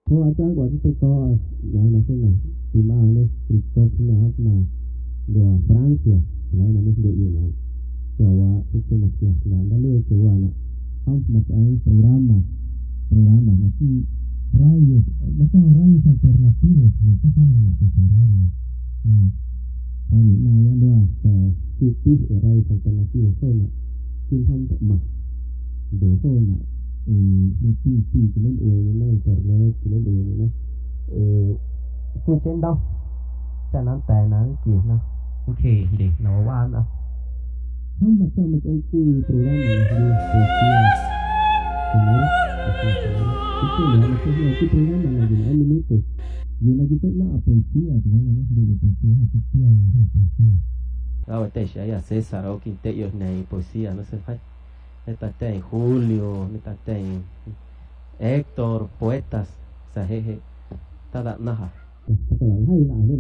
Hoa trang quả thì có giáo là thế này tìm à này Christophe nhà học là do Francia lại là nên để ý nào cho wa itu masih ada lalu itu wana ham macam programa masih radio macam radio alternativos macam sama macam radio nah radio nah ya doa saya cuti radio alternativos kona tin ham tok mah do kona di TV kelen uwe na internet kelen uwe na ku trên đâu cho nó tệ nó kì nó ok để nó qua nó không mà sao mà chơi cùi programa di poesía benar itu ya maksudnya itu programa lagi 9 minutos yo lagi pena a poesía la de poesía hace tía ya de poesía ahora te ya César o quinte yo nei poesía no se fai esta tem Julio esta tem Héctor poetas sahehe tada naha ta là hay là nó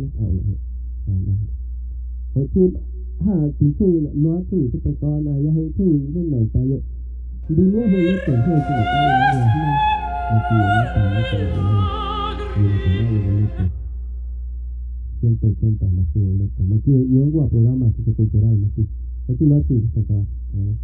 hồi chim ha tí chui nó chui cái tay con này hay chui cái này tay yo đi nữa hồi nó tưởng hơi cái tay nó mà chỉ nó tay nó tay nó siento la floreta mà chưa yo qua programa sociocultural mà tí hồi chim nó chui cái tay con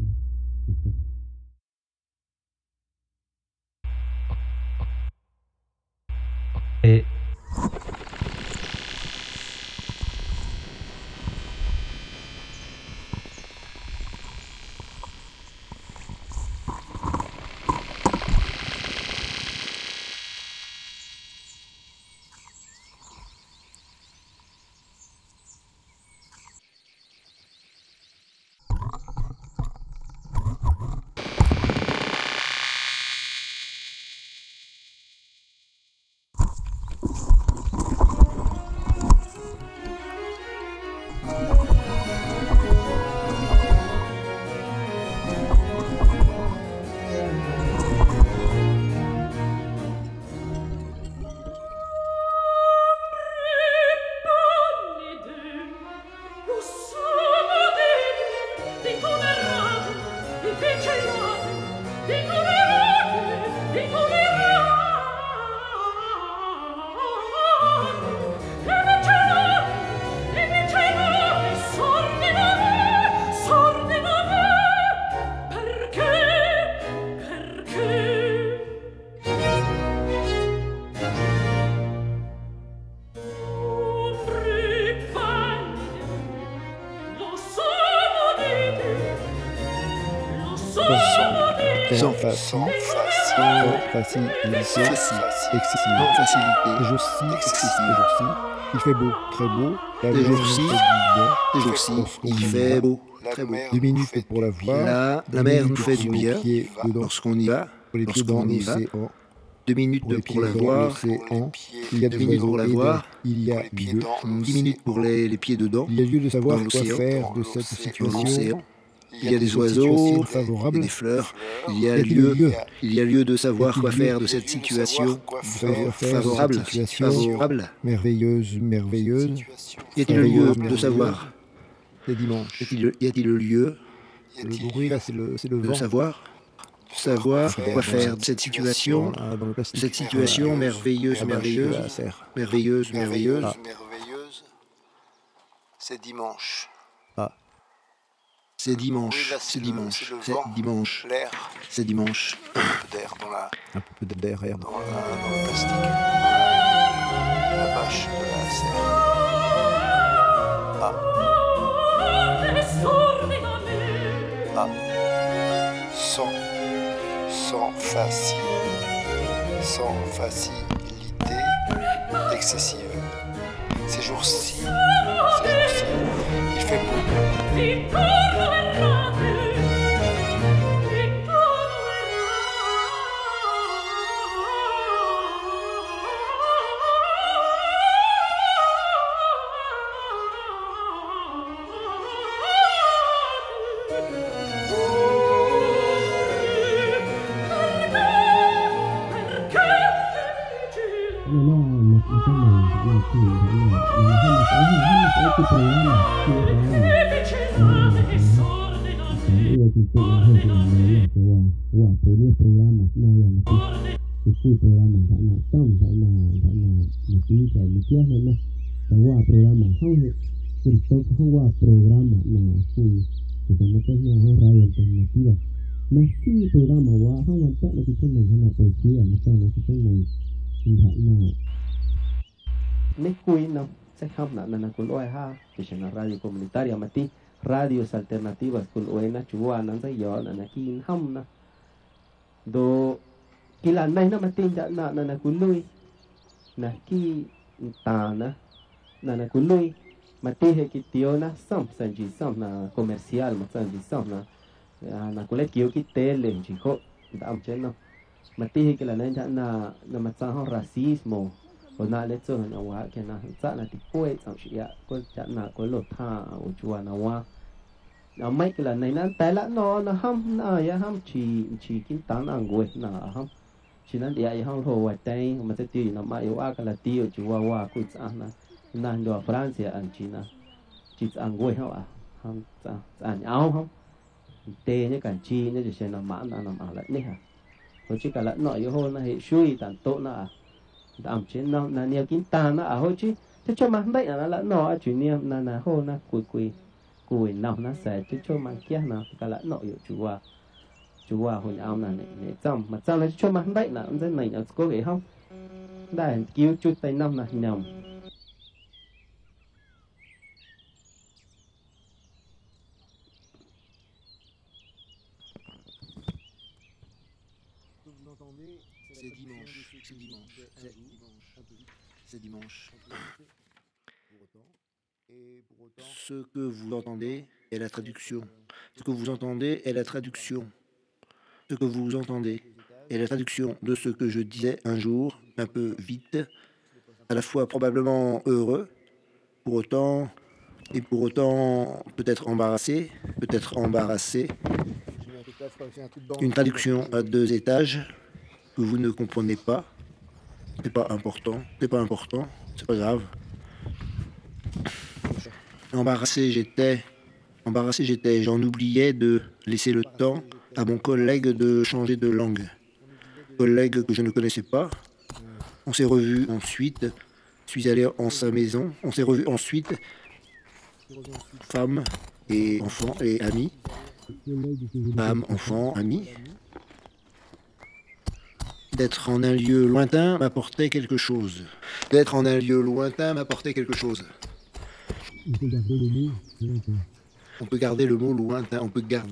Sans facilité, excessivement, facilité, les jours-ci, excessivement, il fait beau, très beau, les jours-ci, il fait beau, très beau. 2 minutes pour la voir, la mer nous fait du bien lorsqu'on y va, lorsqu'on y va. 2 minutes pour la voir, il y a 2 minutes pour la voir, il y a lieu, 10 minutes pour les pieds dedans, il y a lieu de savoir quoi faire de cette situation. Il y a des oiseaux, favorables, des fleurs. Il y a lieu de savoir quoi faire de cette situation favorable, merveilleuse. Y a-t-il le lieu de savoir? C'est dimanche. Y a-t-il le lieu Le bruit là, c'est le de vent. savoir quoi faire de cette situation merveilleuse. C'est dimanche. C'est dimanche. L'air. C'est dimanche. D'air dans la. Un peu d'air dans le plastique. La bâche de la serre. Sans facilité excessive. Ces jours-ci, il fait beau. Programas, nada, Fui programa dana tam dana mati ka mikia na tawa programa hau Cristo hawa programa na fui kita na radio alternativa na si programa wa hawa tak na kita na poesia masa na kita na ne kui na se ham na kun oi ha kita radio comunitaria mati radios alternativas kun oi na chua na sai yo na kin ham na do kila nai na matin da na kului na ki ta na kului mati he ki tio na sam sanji sam na comercial ma sanji sam na kule kio ki tele ji ko da am chen no mati he kila nai da na ma sa ho racismo o na le zo na wa ke na sa na ti poi sam shi ya ko cha na ko lo tha o chua na wa na mai kila nai na tai la no na ham na ya ham chi kin tan ang goi na ham chỉ nên để ai hong hồ ở đây mà sẽ tiêu nó mai yêu cái là tiêu chỉ qua cũng ăn na đồ France ăn chỉ ăn quay hả không ăn áo không tê như cả chi như chỉ là mãn là làm lại nè rồi chỉ cả lợn nội yêu hôn là hệ suy tàn tốt là làm trên nó là nhiều kín tàn nó hồi chứ thế cho mà vậy là lợn nội chủ niệm là hôn là cùi nào nó sẽ chứ cho mà kia nào cả lợn nội yêu chú hồi áo là này trong mà trong này cho mà đấy là ông dân này có vẻ không đây cứu chút tay năm là nhầm C'est dimanche. Ce que vous entendez est la traduction. Ce que vous entendez est la traduction. Ce que vous entendez est la traduction de ce que je disais un jour, un peu vite, à la fois probablement heureux, pour autant peut-être embarrassé. Une traduction à 2 étages que vous ne comprenez pas. C'est pas important, c'est pas grave. Embarrassé j'étais, j'en oubliais de laisser le temps à mon collègue de changer de langue. Collègue que je ne connaissais pas. On s'est revus ensuite, je suis allé en sa maison, on s'est revus ensuite, femme et enfants et amis. Femme, enfants, amis. D'être en un lieu lointain m'apportait quelque chose. On peut garder le mot lointain.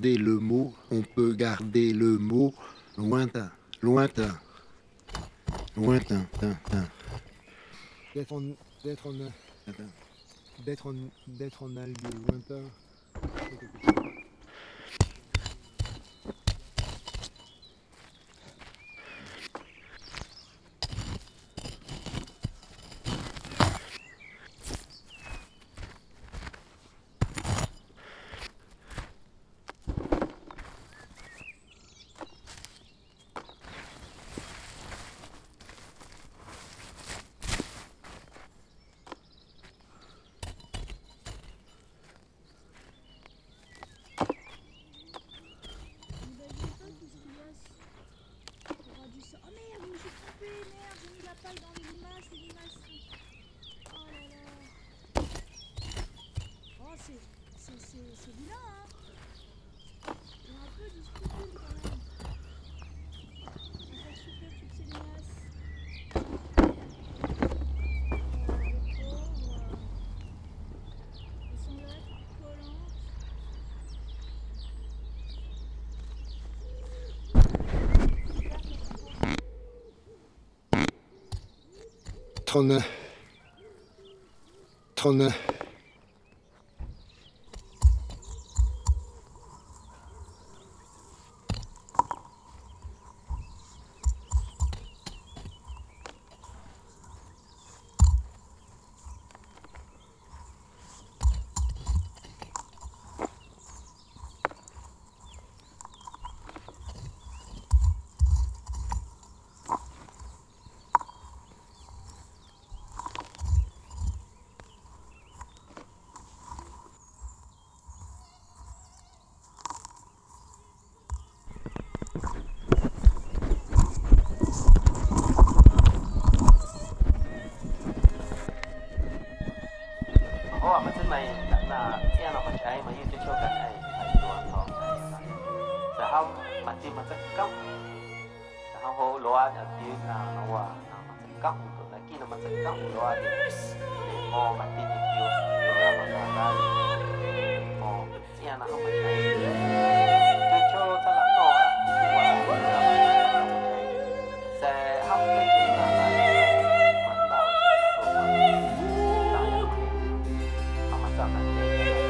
Lointain. D'être en un lieu lointain. C'est vilain, hein. Il y a un peu du scrupule quand même. On va faire souffler toutes ces limaces. Les pauvres. Elles sont là, toutes collantes. Trône. không mà chỉ mà sẽ cốc không hồ loa nhà tiếng nào nó hòa nào mà sẽ cốc tụi này kia nó sẽ cốc loa thì mò mà tin được nhiều rồi mà ra ra mò chia nó không phải chơi cho ta làm nọ sẽ học cái chuyện là hoàn tạo không mà chọn là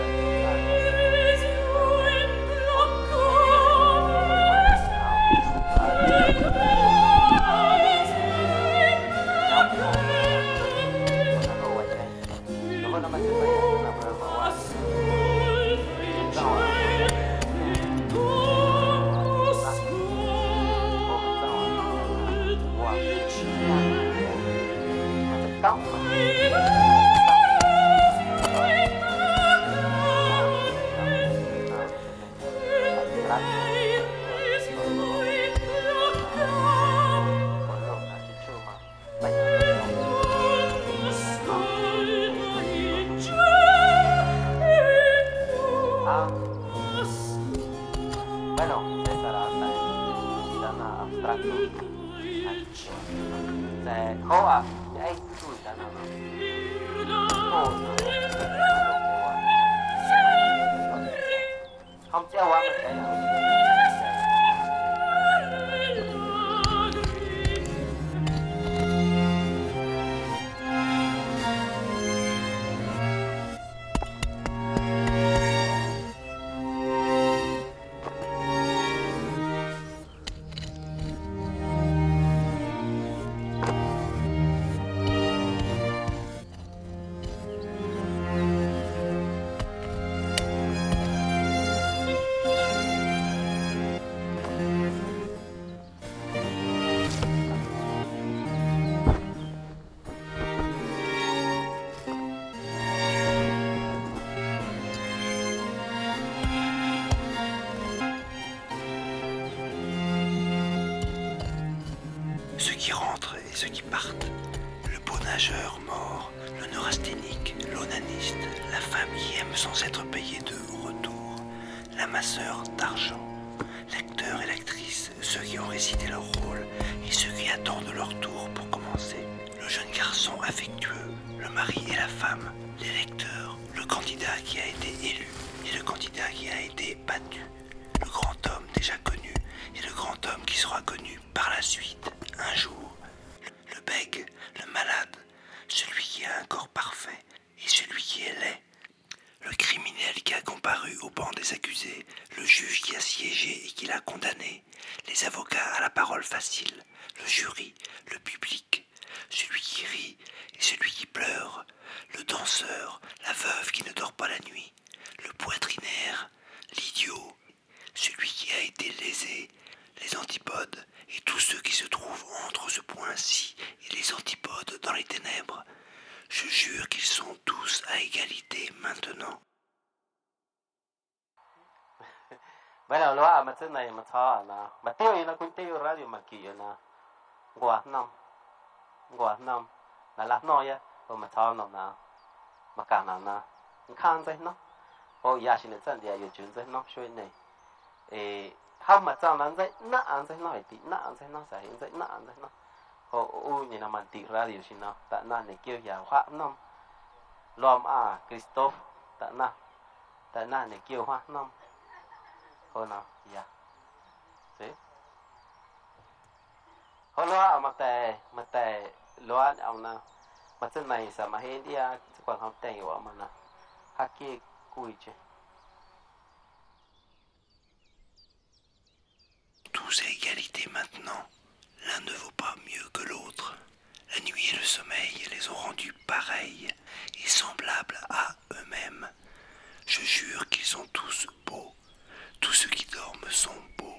Ceux qui rentrent et ceux qui partent, le beau nageur mort, le neurasthénique, l'onaniste, la femme qui aime sans être payée de retour, l'amasseur d'argent, l'acteur et l'actrice, ceux qui ont récité leur rôle et ceux qui attendent leur tour pour commencer, le jeune garçon affectueux, le mari et la femme, l'électeur, le candidat qui a été élu et le candidat qui a été battu, le grand homme déjà connu et le grand homme qui sera connu par la suite, un jour, le bègue, le malade, celui qui a un corps parfait et celui qui est laid, le criminel qui a comparu au banc des accusés, le juge qui a siégé et qui l'a condamné, les avocats à la parole facile, le jury, le public, celui qui rit et celui qui pleure, le danseur, la veuve qui ne dort pas la nuit, le poitrinaire, l'idiot, celui qui a été lésé, les antipodes et tous ceux qui se trouvent entre ce point-ci et les antipodes dans les ténèbres. Je jure qu'ils sont tous à égalité maintenant. bây giờ loa mà trên này mà cho là mà tiêu là cũng tiêu ra điều mà kỳ là quả năm là lát nói á rồi mà cho nó là mà cả là khang dây nó rồi giờ xin chân thì有chuyện dây nó suy này không mà cho nó dây nó ăn dây nó thì nó ăn dây nó sẽ hiện dây nó ăn dây nó rồi như là mình tị ra điều xin nó tại nó này kêu giờ hoa năm lom Christophe tại nó này kêu hoa năm thôi nào dạ thế hồi loa mà tè loa ông nào mà trên này sao mà hết đi còn không tè của mà nào haki cùi chứ Tous à égalité maintenant. L'un ne vaut pas mieux que l'autre. La nuit et le sommeil les ont rendus pareils et semblables à eux-mêmes. Je jure qu'ils sont tous beaux. Tous ceux qui dorment sont beaux.